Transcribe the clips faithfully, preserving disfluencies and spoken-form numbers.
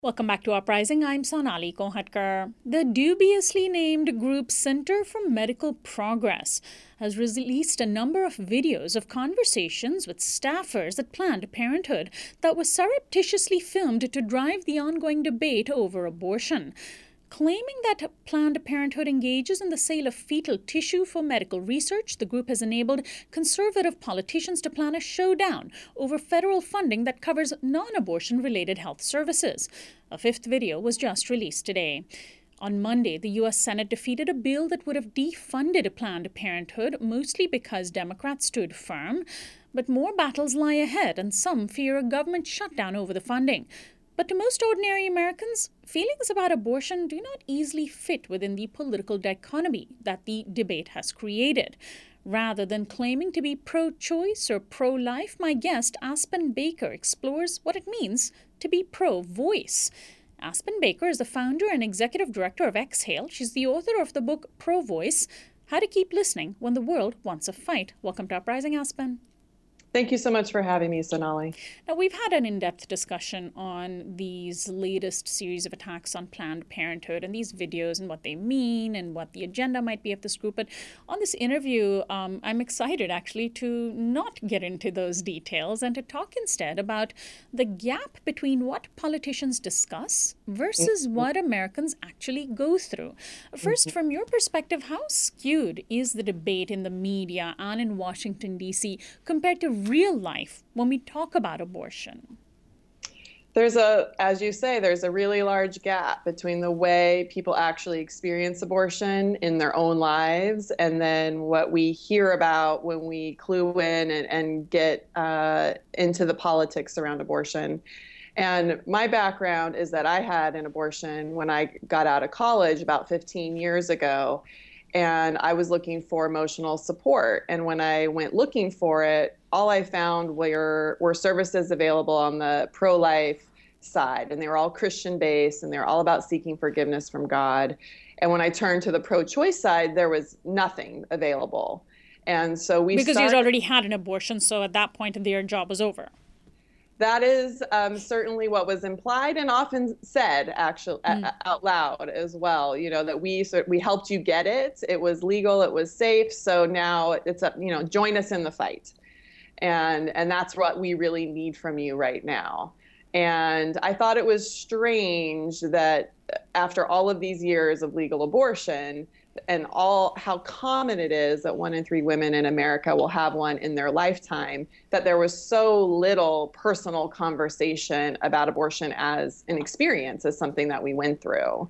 Welcome back to Uprising. I'm Sonali Kohatkar. The dubiously named group Center for Medical Progress has released a number of videos of conversations with staffers at Planned Parenthood that was surreptitiously filmed to drive the ongoing debate over abortion. Claiming that Planned Parenthood engages in the sale of fetal tissue for medical research, the group has enabled conservative politicians to plan a showdown over federal funding that covers non-abortion related health services. A fifth video was just released today. On Monday, the U S Senate defeated a bill that would have defunded Planned Parenthood, mostly because Democrats stood firm. But more battles lie ahead, and some fear a government shutdown over the funding. But to most ordinary Americans, feelings about abortion do not easily fit within the political dichotomy that the debate has created. Rather than claiming to be pro-choice or pro-life, my guest, Aspen Baker, explores what it means to be pro-voice. Aspen Baker is the founder and executive director of Exhale. She's the author of the book Pro-Voice, How to Keep Listening When the World Wants a Fight. Welcome to Uprising, Aspen. Thank you so much for having me, Sonali. Now, we've had an in-depth discussion on these latest series of attacks on Planned Parenthood and these videos and what they mean and what the agenda might be of this group. But on this interview, um, I'm excited actually to not get into those details and to talk instead about the gap between what politicians discuss versus mm-hmm. what Americans actually go through. First, mm-hmm. from your perspective, how skewed is the debate in the media and in Washington, D C compared to real life when we talk about abortion? There's a, as you say, there's a really large gap between the way people actually experience abortion in their own lives and then what we hear about when we clue in and, and get uh, into the politics around abortion. And my background is that I had an abortion when I got out of college about fifteen years ago. And I was looking for emotional support. And when I went looking for it, all I found were, were services available on the pro-life side. And they were all Christian-based, and they were all about seeking forgiveness from God. And when I turned to the pro-choice side, there was nothing available. And so we Because started, you already had an abortion, so at that point, their job was over. That is um, certainly what was implied and often said, actually, mm. a- out loud as well. You know, that we so we helped you get it. It was legal. It was safe. So now it's up. You know, join us in the fight, and and that's what we really need from you right now. And I thought it was strange that after all of these years of legal abortion, and all how common it is that one in three women in America will have one in their lifetime, that there was so little personal conversation about abortion as an experience, as something that we went through.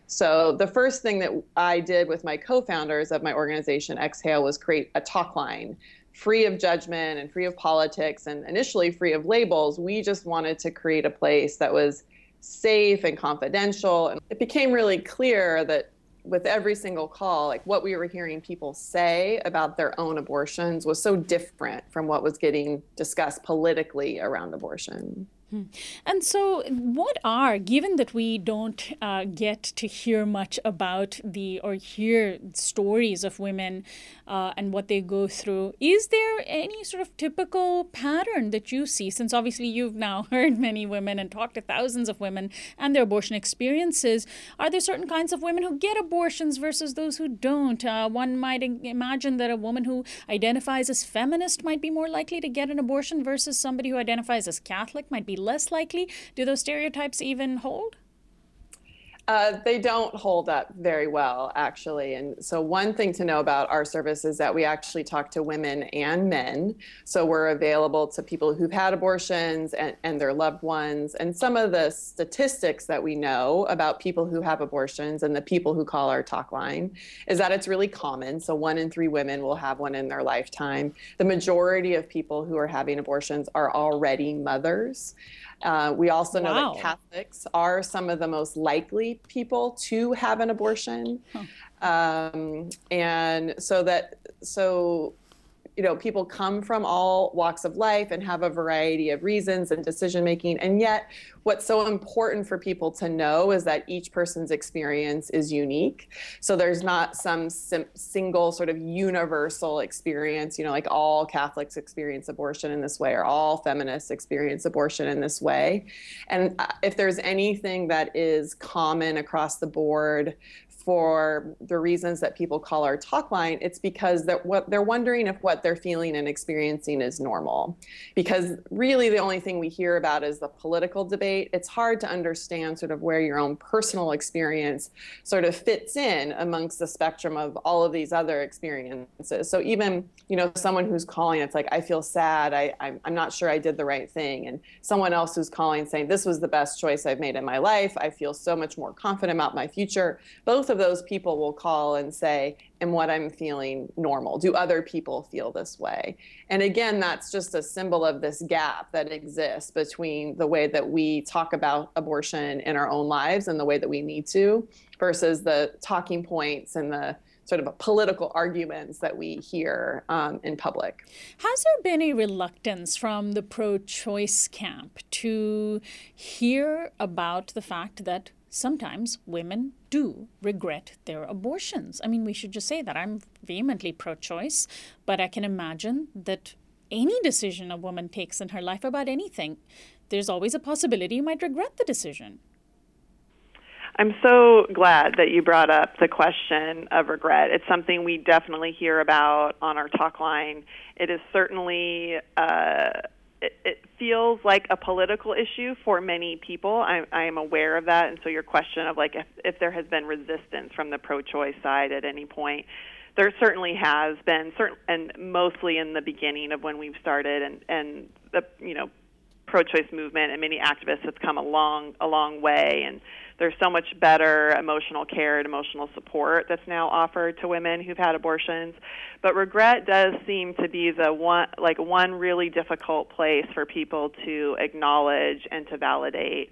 So the first thing that I did with my co-founders of my organization, Exhale, was create a talk line free of judgment and free of politics and initially free of labels. We just wanted to create a place that was safe and confidential. And it became really clear that with every single call, like what we were hearing people say about their own abortions was so different from what was getting discussed politically around abortion. And so what are, given that we don't uh, get to hear much about the, or hear stories of women uh, and what they go through, is there any sort of typical pattern that you see, since obviously you've now heard many women and talked to thousands of women and their abortion experiences? Are there certain kinds of women who get abortions versus those who don't? Uh, one might imagine that a woman who identifies as feminist might be more likely to get an abortion versus somebody who identifies as Catholic might be less likely. Do those stereotypes even hold? Uh, they don't hold up very well, actually. And so one thing to know about our service is that we actually talk to women and men. So we're available to people who've had abortions and, and their loved ones. And some of the statistics that we know about people who have abortions and the people who call our talk line is that it's really common. So one in three women will have one in their lifetime. The majority of people who are having abortions are already mothers. Uh, we also know wow. that Catholics are some of the most likely people to have an abortion. Huh. Um, and so that, so you know, people come from all walks of life and have a variety of reasons and decision making. And yet, what's so important for people to know is that each person's experience is unique. So there's not some sim- single sort of universal experience, you know, like all Catholics experience abortion in this way or all feminists experience abortion in this way. And if there's anything that is common across the board for the reasons that people call our talk line, it's because that what they're wondering if what they're feeling and experiencing is normal. Because really the only thing we hear about is the political debate. It's hard to understand sort of where your own personal experience sort of fits in amongst the spectrum of all of these other experiences. So even, you know, someone who's calling, it's like, I feel sad, I, I'm, I'm not sure I did the right thing. And someone else who's calling saying, this was the best choice I've made in my life, I feel so much more confident about my future. Both of those people will call and say, am what I'm feeling normal? Do other people feel this way? And again, that's just a symbol of this gap that exists between the way that we talk about abortion in our own lives and the way that we need to, versus the talking points and the sort of political arguments that we hear um, in public. Has there been a reluctance from the pro-choice camp to hear about the fact that sometimes women do regret their abortions? I mean, we should just say that I'm vehemently pro-choice, but I can imagine that any decision a woman takes in her life about anything, there's always a possibility you might regret the decision. I'm so glad that you brought up the question of regret. It's something we definitely hear about on our talk line. It is certainly, uh, it, it feels like a political issue for many people. I, I am aware of that. And so your question of like if, if there has been resistance from the pro-choice side at any point, there certainly has been, certain, and mostly in the beginning of when we've started, and, and the, you know, pro-choice movement and many activists have come a long, a long way, and there's so much better emotional care and emotional support that's now offered to women who've had abortions. But regret does seem to be the one, like one really difficult place for people to acknowledge and to validate.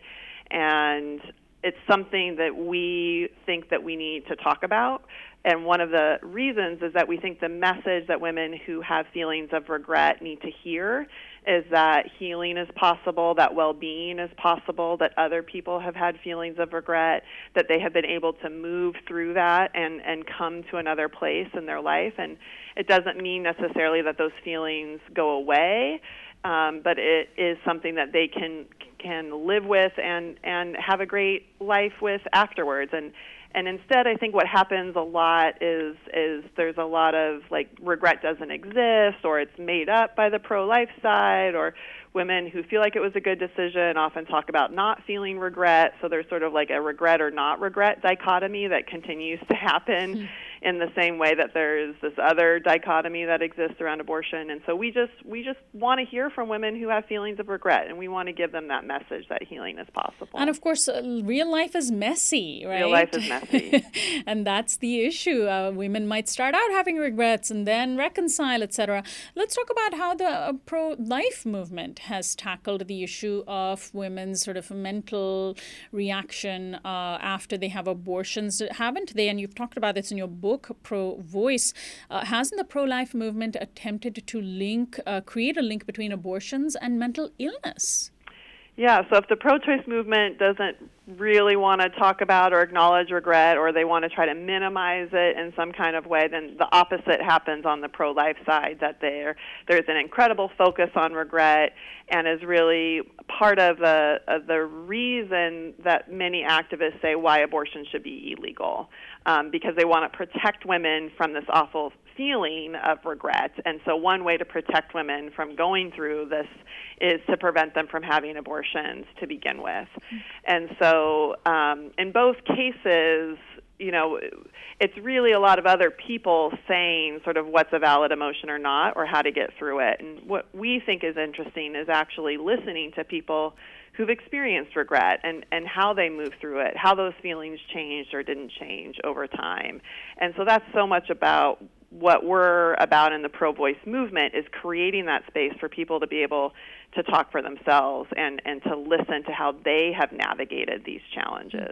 And it's something that we think that we need to talk about. And one of the reasons is that we think the message that women who have feelings of regret need to hear is that healing is possible, that well-being is possible, that other people have had feelings of regret, that they have been able to move through that and, and come to another place in their life. And it doesn't mean necessarily that those feelings go away, um, but it is something that they can can live with and, and have a great life with afterwards. And And instead, I think what happens a lot is is there's a lot of, like, regret doesn't exist, or it's made up by the pro-life side, or women who feel like it was a good decision often talk about not feeling regret. So there's sort of like a regret or not regret dichotomy that continues to happen mm-hmm. in the same way that there's this other dichotomy that exists around abortion. And so we just we just want to hear from women who have feelings of regret, and we want to give them that message that healing is possible. And of course, uh, real life is messy, right? Real life is messy. And that's the issue. Uh, women might start out having regrets and then reconcile, et cetera. Let's talk about how the uh, pro-life movement has tackled the issue of women's sort of mental reaction uh, after they have abortions, haven't they? And you've talked about this in your book, Pro-Voice. Uh, hasn't the pro-life movement attempted to link, uh, create a link between abortions and mental illness? Yeah, so if the pro-choice movement doesn't really want to talk about or acknowledge regret, or they want to try to minimize it in some kind of way, then the opposite happens on the pro-life side, that there there's an incredible focus on regret, and is really part of the, of the reason that many activists say why abortion should be illegal, um, because they want to protect women from this awful feeling of regret. And so one way to protect women from going through this is to prevent them from having abortions to begin with. And so um, in both cases, you know, it's really a lot of other people saying sort of what's a valid emotion or not, or how to get through it. And what we think is interesting is actually listening to people who've experienced regret and, and how they move through it, how those feelings changed or didn't change over time. And so that's so much about what we're about in the pro-voice movement, is creating that space for people to be able to talk for themselves and, and to listen to how they have navigated these challenges.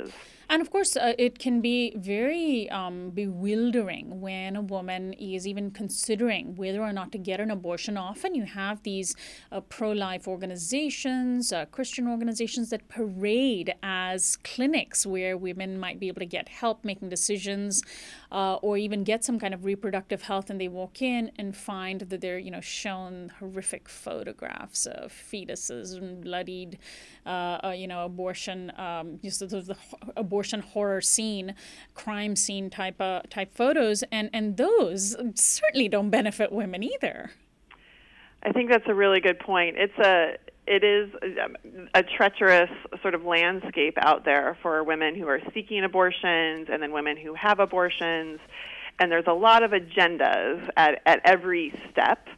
And of course, uh, it can be very um, bewildering when a woman is even considering whether or not to get an abortion. Often you have these uh, pro-life organizations, uh, Christian organizations that parade as clinics where women might be able to get help making decisions uh, or even get some kind of reproductive health, and they walk in and find that they're, you know, shown horrific photographs of fetuses and bloodied, uh, uh, you know, abortion, um, just sort of the abortion horror scene, crime scene type uh, type photos, and and those certainly don't benefit women either. I think that's a really good point. It's a it is a treacherous sort of landscape out there for women who are seeking abortions and then women who have abortions, and there's a lot of agendas at, at every step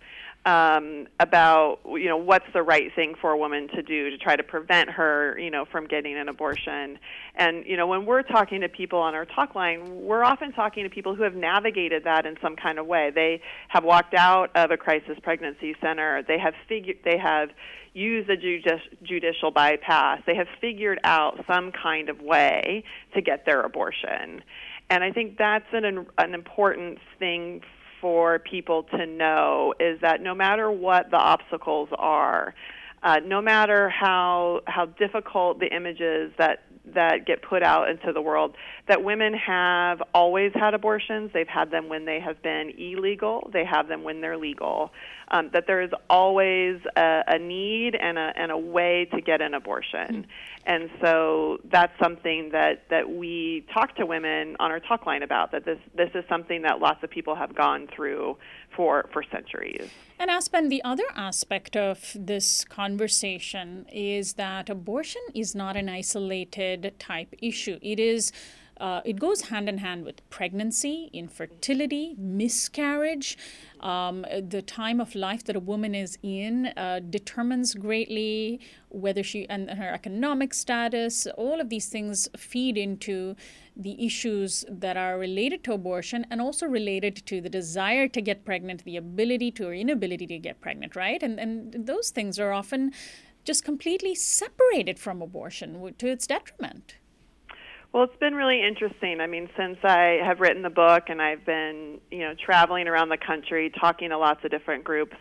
um, about, you know, what's the right thing for a woman to do to try to prevent her, you know, from getting an abortion. And, you know, when we're talking to people on our talk line, we're often talking to people who have navigated that in some kind of way. They have walked out of a crisis pregnancy center. They have figured, they have used a judici- judicial bypass. They have figured out some kind of way to get their abortion. And I think that's an an important thing for people to know, is that no matter what the obstacles are, uh, no matter how how difficult the images that that get put out into the world, that women have always had abortions. They've had them when they have been illegal. They have them when they're legal. Um, that there is always a, a need and a, and a way to get an abortion. And so that's something that, that we talk to women on our talk line about, that this, this is something that lots of people have gone through for, for centuries. And Aspen, the other aspect of this conversation is that abortion is not an isolated type issue. It is Uh, it goes hand in hand with pregnancy, infertility, miscarriage. Um, the time of life that a woman is in uh, determines greatly whether she, and her economic status. All of these things feed into the issues that are related to abortion and also related to the desire to get pregnant, the ability to or inability to get pregnant, right? And, and those things are often just completely separated from abortion to its detriment. Well, it's been really interesting. I mean, since I have written the book and I've been, you know, traveling around the country, talking to lots of different groups,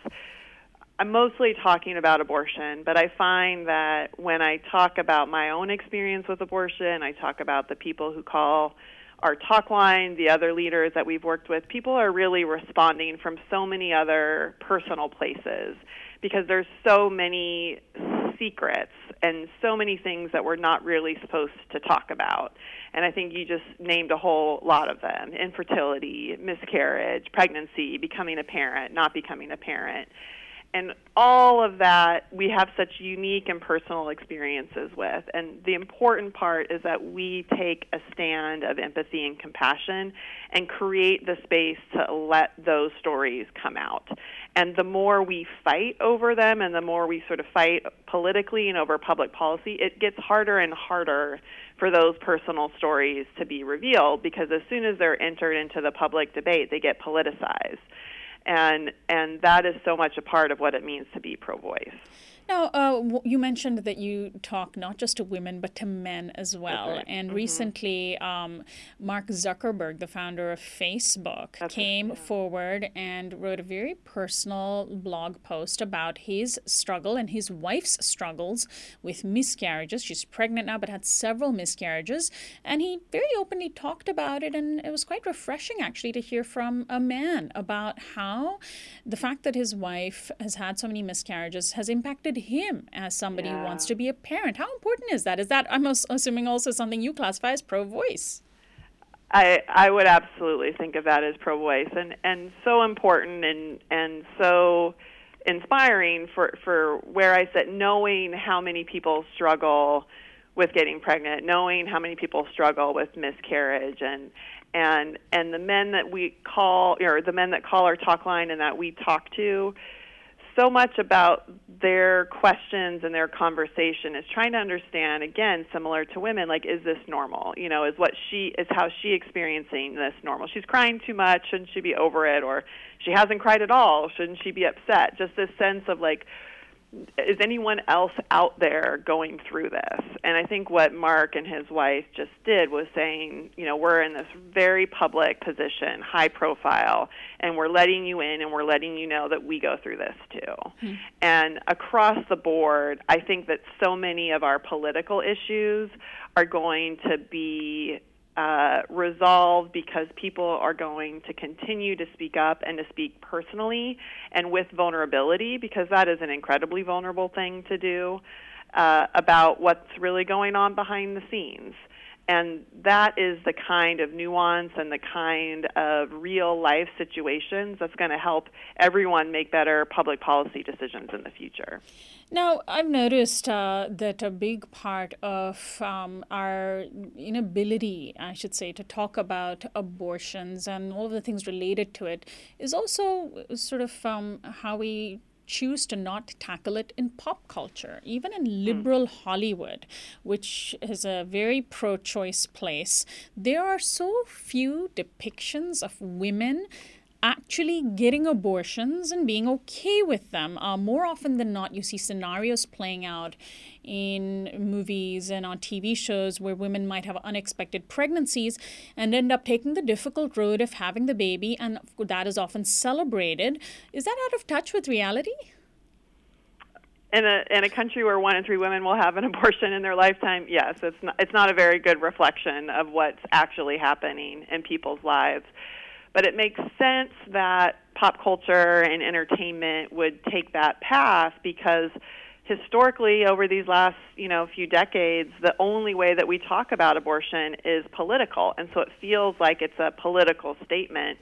I'm mostly talking about abortion, but I find that when I talk about my own experience with abortion, I talk about the people who call our talk line, the other leaders that we've worked with, people are really responding from so many other personal places because there's so many secrets and so many things that we're not really supposed to talk about. And I think you just named a whole lot of them: infertility, miscarriage, pregnancy, becoming a parent, not becoming a parent. And all of that we have such unique and personal experiences with. And the important part is that we take a stand of empathy and compassion and create the space to let those stories come out. And the more we fight over them and the more we sort of fight politically and over public policy, it gets harder and harder for those personal stories to be revealed, because as soon as they're entered into the public debate, they get politicized. And and that is so much a part of what it means to be pro-voice. Now, uh, you mentioned that you talk not just to women, but to men as well. Right. And mm-hmm. recently, um, Mark Zuckerberg, the founder of Facebook, That's came right, yeah. forward and wrote a very personal blog post about his struggle and his wife's struggles with miscarriages. She's pregnant now, but had several miscarriages. And he very openly talked about it. And it was quite refreshing, actually, to hear from a man about how the fact that his wife has had so many miscarriages has impacted him as somebody yeah. who wants to be a parent. How important is that? Is that, I'm assuming, also something you classify as pro-voice? I I would absolutely think of that as pro-voice, and, and so important and and so inspiring for, for where I sit, knowing how many people struggle with getting pregnant, knowing how many people struggle with miscarriage, and and and the men that we call, or the men that call our talk line and that we talk to, so much about their questions and their conversation is trying to understand, again, similar to women, like, is this normal? You know, is what she, is how she experiencing this normal? She's crying too much, shouldn't she be over it? Or she hasn't cried at all, shouldn't she be upset? Just this sense of, like, is anyone else out there going through this? And I think what Mark and his wife just did was saying, you know, we're in this very public position, high profile, and we're letting you in and we're letting you know that we go through this too. Mm-hmm. And across the board, I think that so many of our political issues are going to be Uh, resolved because people are going to continue to speak up and to speak personally and with vulnerability, because that is an incredibly vulnerable thing to do, uh, about what's really going on behind the scenes. And that is the kind of nuance and the kind of real-life situations that's going to help everyone make better public policy decisions in the future. Now, I've noticed uh, that a big part of um, our inability, I should say, to talk about abortions and all of the things related to it is also sort of um, how we choose to not tackle it in pop culture, even in liberal mm. Hollywood, which is a very pro-choice place. There are so few depictions of women actually getting abortions and being okay with them. Uh, more often than not, you see scenarios playing out in movies and on T V shows where women might have unexpected pregnancies and end up taking the difficult road of having the baby, and that is often celebrated. Is that out of touch with reality? In a in a country where one in three women will have an abortion in their lifetime, yes, it's not, it's not a very good reflection of what's actually happening in people's lives. But it makes sense that pop culture and entertainment would take that path, because historically, over these last, you know, few decades, the only way that we talk about abortion is political, and so it feels like it's a political statement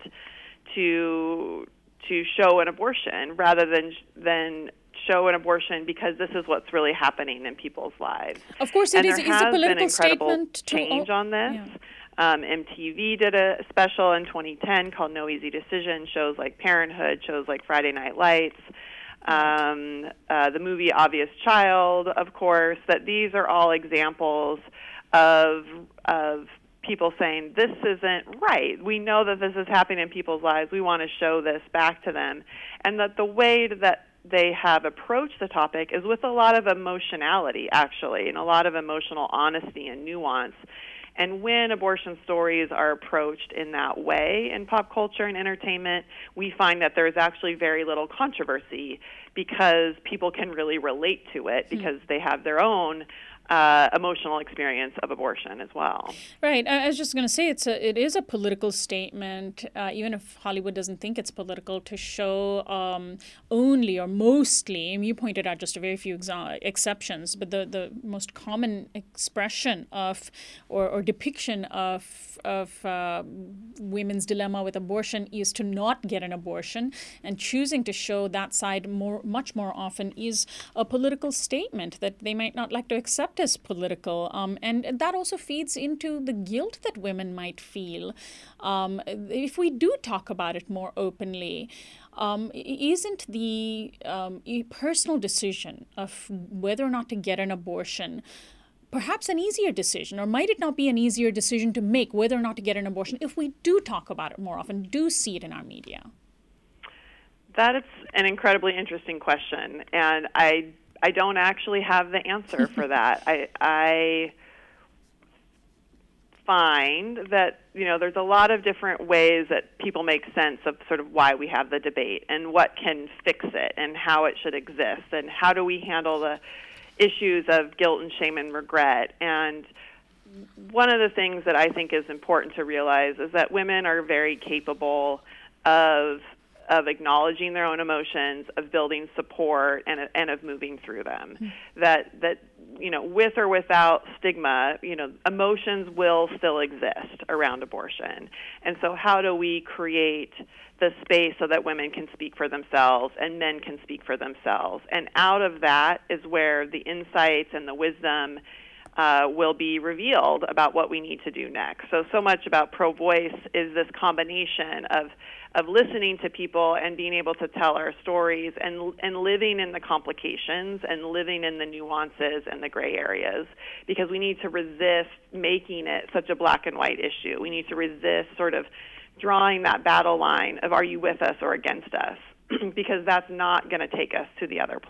to to show an abortion rather than than show an abortion because this is what's really happening in people's lives. Of course, it and is, there is has a political been incredible statement change to, on this. Yeah. Um, M T V did a special in twenty ten called No Easy Decision, shows like Parenthood, shows like Friday Night Lights, um, uh, the movie Obvious Child, of course, that these are all examples of of people saying, this isn't right. We know that this is happening in people's lives. We want to show this back to them. And that the way that they have approached the topic is with a lot of emotionality, actually, and a lot of emotional honesty and nuance. And when abortion stories are approached in that way in pop culture and entertainment, we find that there's actually very little controversy because people can really relate to it because they have their own Uh, emotional experience of abortion as well. Right. I was just going to say it's a, it is a political statement, uh, even if Hollywood doesn't think it's political, to show um, only or mostly, and you pointed out just a very few exa- exceptions, but the, the most common expression of or, or depiction of, of uh, women's dilemma with abortion is to not get an abortion, and choosing to show that side more, much more often is a political statement that they might not like to accept as political, um, and that also feeds into the guilt that women might feel um, if we do talk about it more openly. Um, isn't the um, personal decision of whether or not to get an abortion perhaps an easier decision, or might it not be an easier decision to make whether or not to get an abortion if we do talk about it more often, do see it in our media? That is an incredibly interesting question, and I I don't actually have the answer for that. I, I find that, you know, there's a lot of different ways that people make sense of sort of why we have the debate and what can fix it and how it should exist and how do we handle the issues of guilt and shame and regret. And one of the things that I think is important to realize is that women are very capable of of acknowledging their own emotions, of building support, and and of moving through them. Mm-hmm. That that you know, with or without stigma, you know, emotions will still exist around abortion. And so, how do we create the space so that women can speak for themselves and men can speak for themselves? And out of that is where the insights and the wisdom uh, will be revealed about what we need to do next. So, so much about Pro-Voice is this combination of of listening to people and being able to tell our stories and and living in the complications and living in the nuances and the gray areas, because we need to resist making it such a black and white issue. We need to resist sort of drawing that battle line of are you with us or against us, because that's not going to take us to the other place.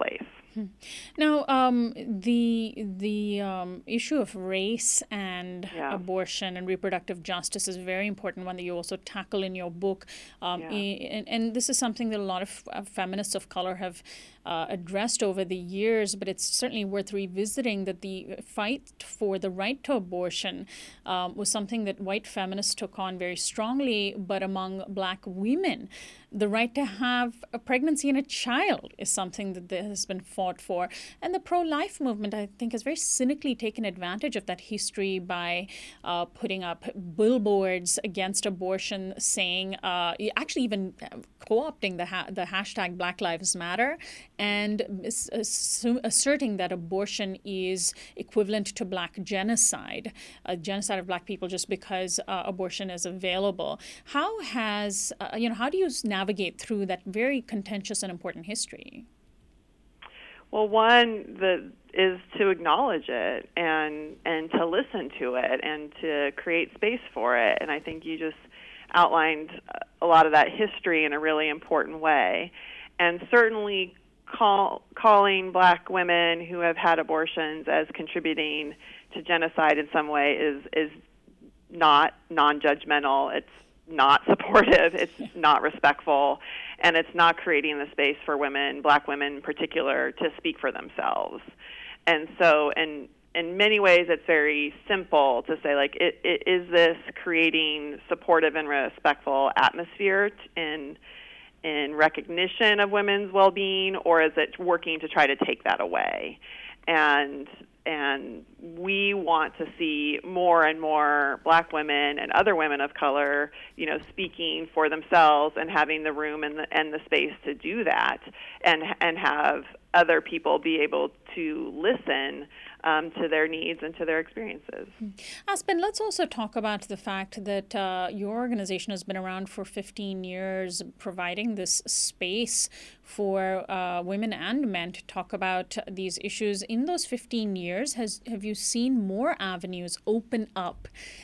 Now, um, the the um, issue of race and Yeah. abortion and reproductive justice is a very important one that you also tackle in your book. Um, Yeah. i- and, and this is something that a lot of uh, feminists of color have uh, addressed over the years, but it's certainly worth revisiting that the fight for the right to abortion um, was something that white feminists took on very strongly, but among black women, the right to have a pregnancy and a child is something that there has been fought for. And the pro-life movement, I think, has very cynically taken advantage of that history by uh, putting up billboards against abortion, saying, uh, actually even co-opting the, ha- the hashtag Black Lives Matter, and assu- asserting that abortion is equivalent to black genocide, a genocide of black people just because uh, abortion is available. How has, uh, you know, how do you navigate through that very contentious and important history? Well, one the, is to acknowledge it and and to listen to it and to create space for it. And I think you just outlined a lot of that history in a really important way. And certainly call, calling black women who have had abortions as contributing to genocide in some way is is not non-judgmental. It's not supportive. It's not respectful. And it's not creating the space for women, black women in particular, to speak for themselves. And so, in in many ways, it's very simple to say, like, it, it, is this creating supportive and respectful atmosphere in in recognition of women's well-being, or is it working to try to take that away? And and we want to see more and more black women and other women of color, you know, speaking for themselves and having the room and the, and the space to do that, and and have other people be able to listen um, to their needs and to their experiences. Aspen, let's also talk about the fact that uh, your organization has been around for fifteen years, providing this space for uh, women and men to talk about these issues. In those fifteen years, has have you seen more avenues open up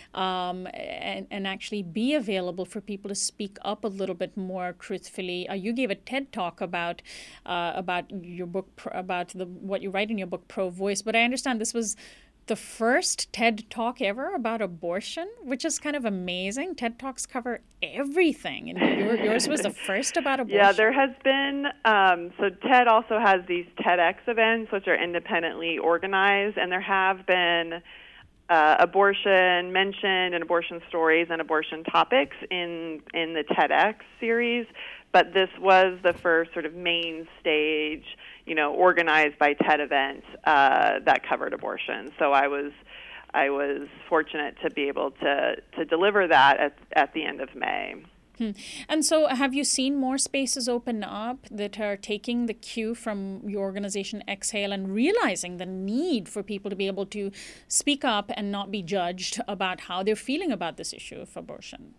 um, and, and actually be available for people to speak up a little bit more truthfully? Uh, you gave a TED talk about uh, about your book, about the what you write in your book, Pro Voice, but I understand this was the first TED Talk ever about abortion, which is kind of amazing. TED Talks cover everything, and your, yours was the first about abortion. Yeah, there has been, um, so TED also has these TEDx events, which are independently organized, and there have been uh, abortion mentioned and abortion stories and abortion topics in, in the TEDx series, but this was the first sort of main stage, you know, organized by TED event uh, that covered abortion. So I was, I was fortunate to be able to to deliver that at at the end of May. Hmm. And so, have you seen more spaces open up that are taking the cue from your organization, Exhale, and realizing the need for people to be able to speak up and not be judged about how they're feeling about this issue of abortion?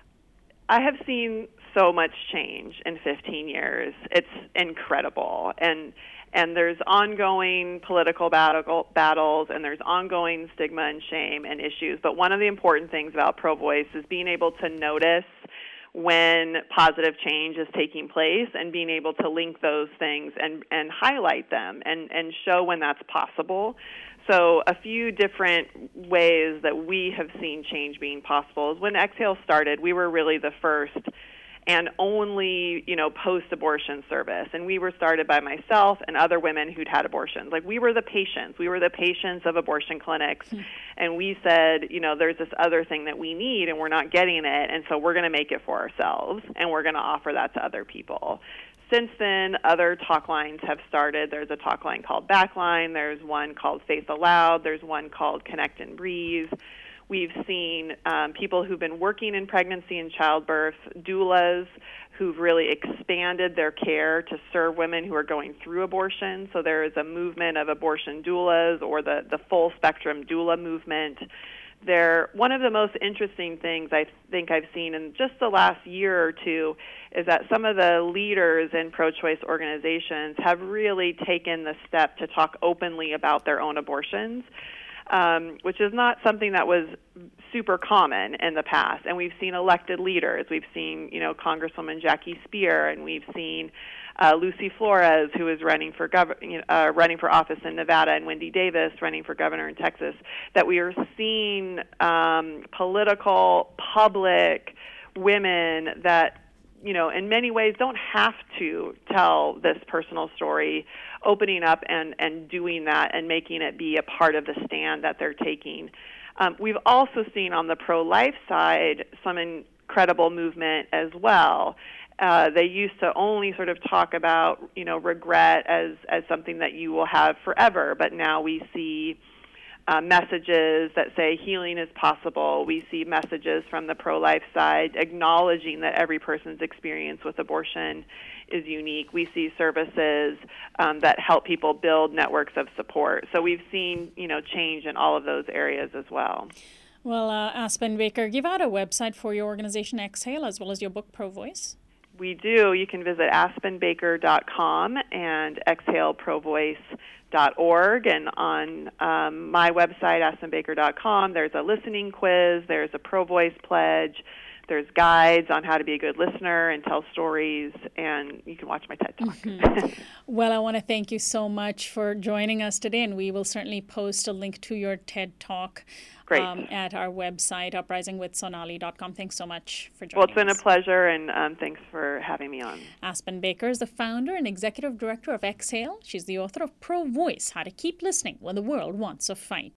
I have seen so much change in fifteen years. It's incredible. And and there's ongoing political battle, battles, and there's ongoing stigma and shame and issues. But one of the important things about Pro Voice is being able to notice when positive change is taking place and being able to link those things and, and highlight them and, and show when that's possible. So a few different ways that we have seen change being possible is when Exhale started, we were really the first and only, you know, post-abortion service. And we were started by myself and other women who'd had abortions. Like, we were the patients. We were the patients of abortion clinics. Mm. And we said, you know, there's this other thing that we need, and we're not getting it, and so we're going to make it for ourselves, and we're going to offer that to other people. Since then, other talk lines have started. There's a talk line called Backline. There's one called Faith Aloud. There's one called Connect and Breathe. We've seen um, people who've been working in pregnancy and childbirth, doulas, who've really expanded their care to serve women who are going through abortion. So there is a movement of abortion doulas, or the, the full spectrum doula movement. They're, one of the most interesting things I think I've seen in just the last year or two is that some of the leaders in pro-choice organizations have really taken the step to talk openly about their own abortions. Um, which is not something that was super common in the past. And we've seen elected leaders. We've seen, you know, Congresswoman Jackie Speer, and we've seen uh, Lucy Flores, who is running for gov- you know, uh, running for office in Nevada, and Wendy Davis running for governor in Texas. That we are seeing um, political, public women that, you know, in many ways don't have to tell this personal story, opening up and, and doing that and making it be a part of the stand that they're taking. Um, we've also seen on the pro-life side some incredible movement as well. Uh, they used to only sort of talk about, you know, regret as, as something that you will have forever, but now we see Uh, messages that say healing is possible. We see messages from the pro-life side acknowledging that every person's experience with abortion is unique. We see services um, that help people build networks of support. So we've seen, you know, change in all of those areas as well. Well, uh, Aspen Baker, give out a website for your organization, Exhale, as well as your book, Pro Voice. We do. You can visit aspen baker dot com and exhale pro voice dot org. And on um, my website, aspen baker dot com, there's a listening quiz, there's a Pro Voice pledge, there's guides on how to be a good listener and tell stories, and you can watch my TED Talk. Mm-hmm. Well, I want to thank you so much for joining us today, and we will certainly post a link to your TED Talk um, at our website, uprising with sonali dot com. Thanks so much for joining us. Well, it's been us. a pleasure, and um, thanks for having me on. Aspen Baker is the founder and executive director of Exhale. She's the author of Pro Voice, How to Keep Listening When the World Wants a Fight.